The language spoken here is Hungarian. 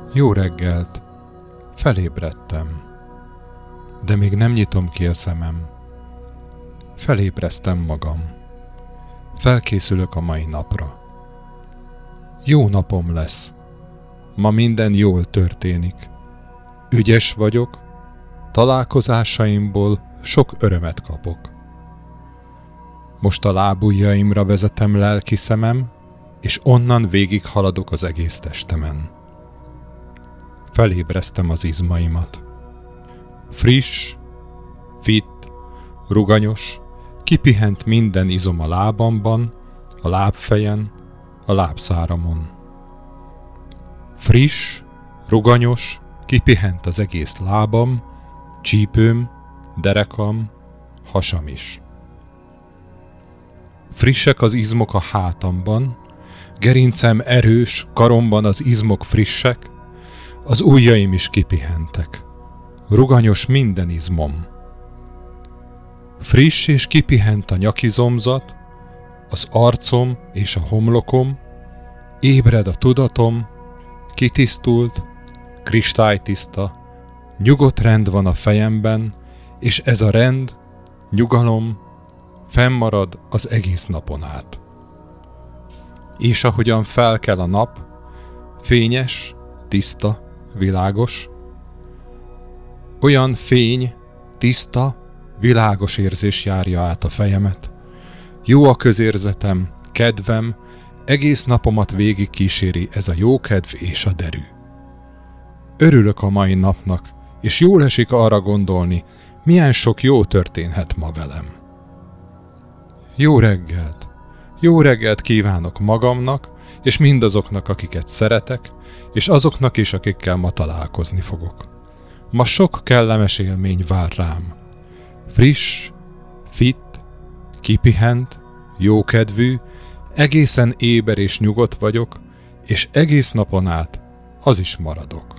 Jó reggelt! Felébredtem. De még nem nyitom ki a szemem. Felébreztem magam. Felkészülök a mai napra. Jó napom lesz. Ma minden jól történik. Ügyes vagyok, találkozásaimból sok örömet kapok. Most a lábujjaimra vezetem lelki szemem, és onnan végig haladok az egész testemen. Felébreztem az izmaimat. Friss, fit, ruganyos, kipihent minden izom a lábamban, a lábfejen, a lábszáramon. Friss, ruganyos, kipihent az egész lábam, csípőm, derekam, hasam is. Frissek az izmok a hátamban, gerincem erős, karomban az izmok frissek, az ujjaim is kipihentek. Ruganyos minden izmom. Friss és kipihent a nyakizomzat, az arcom és a homlokom, ébred a tudatom, kitisztult, kristálytiszta, nyugodt rend van a fejemben, és ez a rend, nyugalom fennmarad az egész napon át. És ahogyan felkel a nap, fényes, tiszta, világos, olyan fény, tiszta, világos érzés járja át a fejemet. Jó a közérzetem, kedvem, egész napomat végig kíséri ez a jókedv és a derű. Örülök a mai napnak, és jól esik arra gondolni, milyen sok jó történhet ma velem. Jó reggelt! Jó reggelt kívánok magamnak, és mindazoknak, akiket szeretek, és azoknak is, akikkel ma találkozni fogok. Ma sok kellemes élmény vár rám. Friss, fit, kipihent, jókedvű, egészen éber és nyugodt vagyok, és egész napon át az is maradok.